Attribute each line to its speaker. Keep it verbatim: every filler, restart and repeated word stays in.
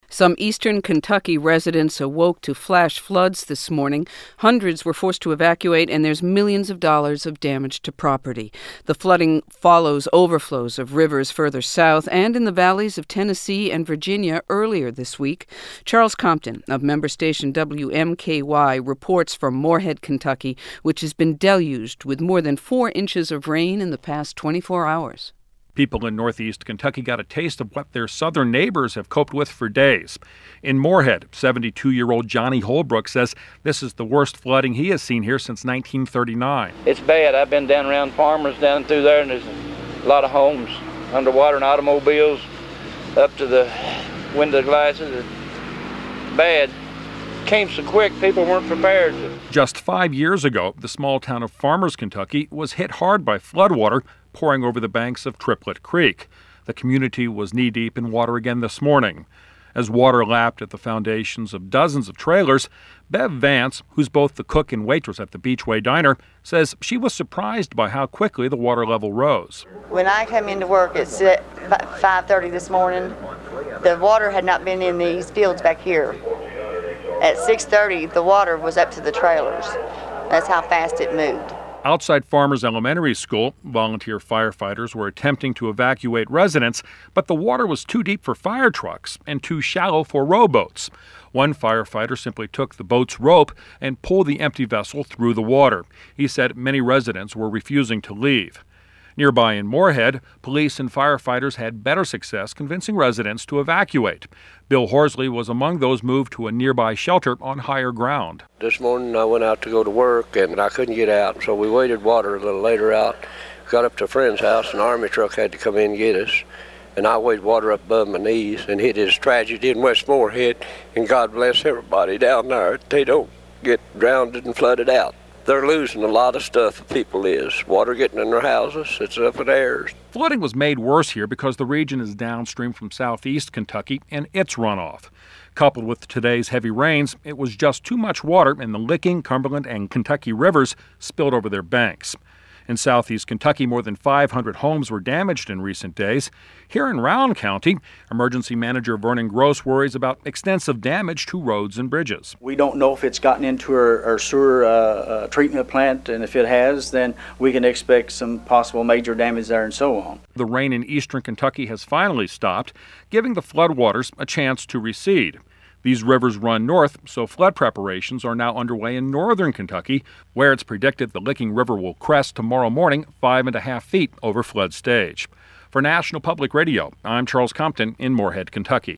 Speaker 1: Some eastern Kentucky residents awoke to flash floods this morning. Hundreds were forced to evacuate, and there's millions of dollars of damage to property. The flooding follows overflows of rivers further south and in the valleys of Tennessee and Virginia earlier this week. Charles Compton of member station W M K Y reports from Morehead, Kentucky, which has been deluged with more than four inches of rain in the past twenty-four hours.
Speaker 2: People in northeast Kentucky got a taste of what their southern neighbors have coped with for days. In Morehead, seventy-two-year-old Johnny Holbrook says this is the worst flooding he has seen here since nineteen thirty-nine.
Speaker 3: It's bad. I've been down around farmers down through there, and there's a lot of homes underwater and automobiles up to the window glasses. It's bad. Came so quick, people weren't prepared.
Speaker 2: Just five years ago, the small town of Farmers, Kentucky, was hit hard by floodwater pouring over the banks of Triplet Creek. The community was knee-deep in water again this morning. As water lapped at the foundations of dozens of trailers, Bev Vance, who's both the cook and waitress at the Beachway Diner, says she was surprised by how quickly the water level rose.
Speaker 4: When I came into work at five thirty this morning, the water had not been in these fields back here. At six thirty, the water was up to the trailers. That's how fast it moved.
Speaker 2: Outside Farmers Elementary School, volunteer firefighters were attempting to evacuate residents, but the water was too deep for fire trucks and too shallow for rowboats. One firefighter simply took the boat's rope and pulled the empty vessel through the water. He said many residents were refusing to leave. Nearby in Morehead, police and firefighters had better success convincing residents to evacuate. Bill Horsley was among those moved to a nearby shelter on higher ground.
Speaker 5: This morning I went out to go to work and I couldn't get out, so we waited water a little later out. Got up to a friend's house, an army truck had to come in and get us. And I waded water up above my knees, and it is tragedy in West Morehead. And God bless everybody down there. They don't get drowned and flooded out. They're losing a lot of stuff, people is. Water getting in their houses, it's up in theirs.
Speaker 2: Flooding was made worse here because the region is downstream from southeast Kentucky and its runoff. Coupled with today's heavy rains, it was just too much water, and the Licking, Cumberland, and Kentucky rivers spilled over their banks. In southeast Kentucky, more than five hundred homes were damaged in recent days. Here in Rowan County, Emergency Manager Vernon Gross worries about extensive damage to roads and bridges.
Speaker 6: We don't know if it's gotten into our, our sewer uh, uh, treatment plant, and if it has, then we can expect some possible major damage there and so on.
Speaker 2: The rain in eastern Kentucky has finally stopped, giving the floodwaters a chance to recede. These rivers run north, so flood preparations are now underway in northern Kentucky, where it's predicted the Licking River will crest tomorrow morning five and a half feet over flood stage. For National Public Radio, I'm Charles Compton in Morehead, Kentucky.